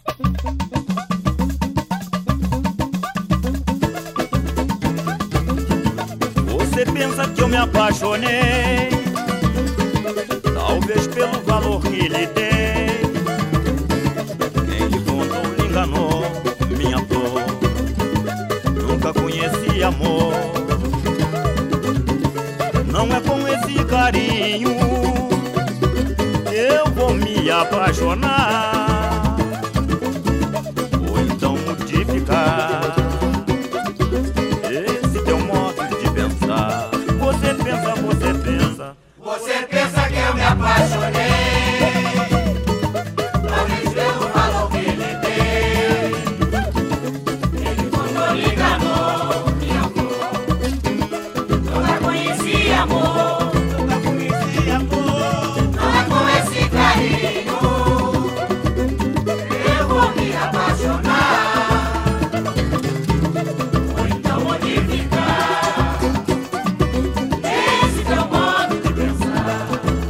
Você pensa que eu me apaixonei, talvez pelo valor que lhe dei. Quem lhe contou lhe enganou, minha flor. Nunca conheci amor. Não é com esse carinho que eu vou me apaixonar, ou então modificar esse teu modo de pensar. Você pensa, você pensa, você pensa que eu me apaixonei, talvez pelo valor que lhe dei. Ele quando lhe enganou, minha flor. Nunca conheci amor, nunca conheci amor. Não é com esse carinho que eu vou me apaixonar, ou então modificar esse teu modo de pensar.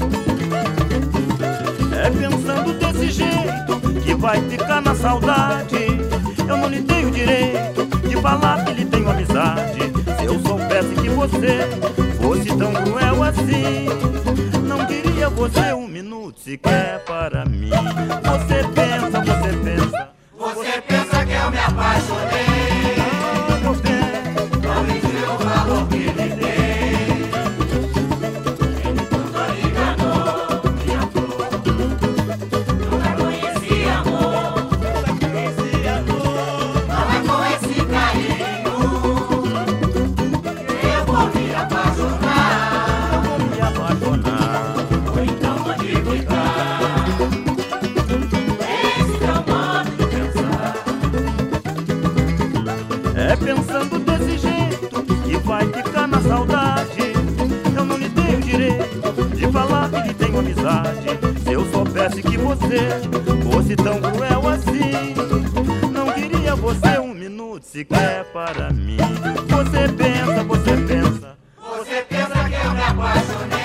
é pensando desse jeito que vai ficar na saudade. Eu não lhe tenho direito de falar que lhe tenho amizade. Se eu soubesse que você fosse tão cruel assim, não queria você um minuto sequer para mim. Você pensa, você pensa, Você pensa que eu me apaixonei, meu bem, talvez pelo valor que lhe dei. Ele quando lhe enganou, minha flor. Nunca conheci amor, nunca conheci amor. Não é com esse carinho que eu vou me apaixonar, vou me apaixonar. ou então modificar esse teu modo de pensar. É pensando desse jeito que vai ficar na saudade. Eu não lhe tenho direito de falar que lhe tenho amizade. Se eu soubesse que você fosse tão cruel assim, não queria você um minuto sequer para mim. Você pensa, você pensa, Você pensa que eu me apaixonei,